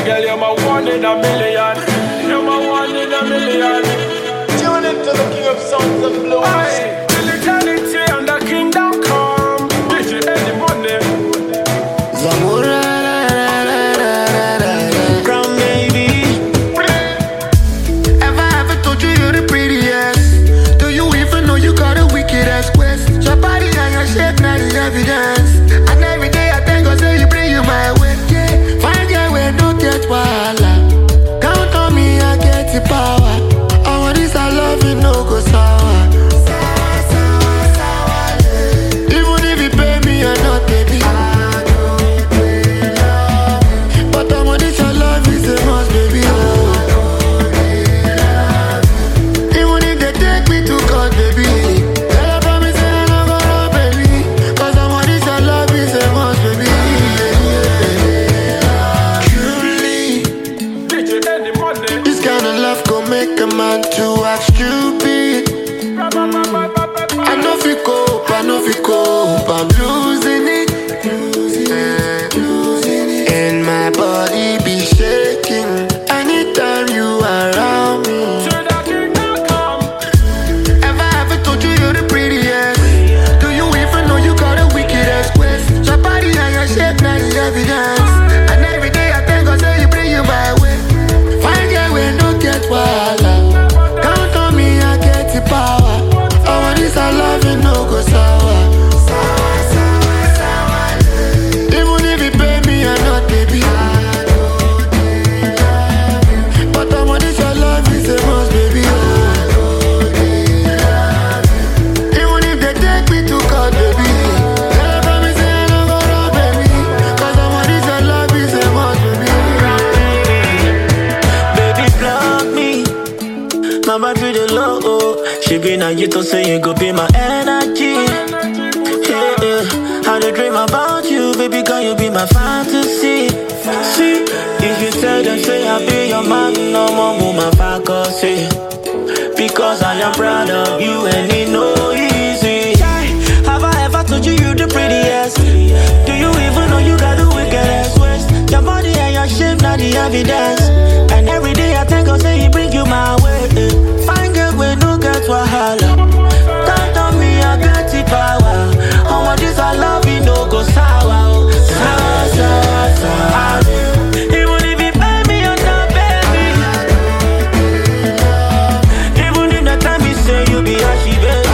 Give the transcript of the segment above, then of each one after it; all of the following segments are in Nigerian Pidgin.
girl, you're my one in a million. You're my one in a million. Tune into the king of sounds and blues. Aye, militarity and the kingdom come. Did you any money? Zamora, brown baby. Ever told you you're the prettiest? Do you even know you got a wicked ass quest? Your body and your shape, not the evidence. And every day I thank God say you bring you my way. Yeah, find your way, no get wahala. Count on me, I get the power. All of this I love you, no go sour. Even if you pay me or not, baby. But I'm on this, your love is a must, baby. Even if they take me to God, baby. Tell her promise say I'm not gonna, baby. Cause I'm on this, your love is a must, baby. Truly, Did you any money? this kind of love gon' make a man to act stupid. I know if you cope, I'm losing it. And my body be shaking anytime you around me. To the kingdom come. Ever told you you're the prettiest? Do you even know you got a wicked ass quest? Your body and your shape, not the evidence. And every day I thank God say you bring you my way. Find your way, no get wahala. Count on me, I get the power. All of this I love you, no go sour. Even if you pay me or not, baby. But I'm on this, your love is a must, baby. Even if they take me to God, baby. Tell her promise say I'm not gonna, baby. Cause I'm on this, your love is a must, baby. Baby, block me. My battery the low. She be now you to say you go be my energy. Yeah, yeah. How they dream about you, baby girl, you be my fantasy. See, if you tell them say I be your man, no more woman fantasy. Because I am proud of you and it no easy. Have I ever told you you the prettiest? Do you even know you got the wickedest waist? Your body and your shape, not the evidence. And every day I think I'll say he bring you my way. Find girl we no get wahala. Count on me, I get the power. All of this I love you, no go sour. Sour, sour, sour. Even if you pay me or not, baby. Even if the time you say you be ashy, baby.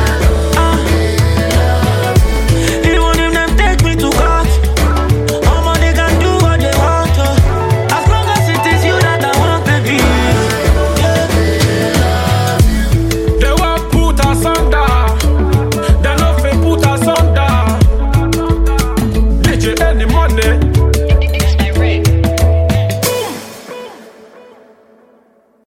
Even if them take me to court, they can do what they want. As long as it is you that I want, baby. They want put us under. They no fit put us under. Did you any money?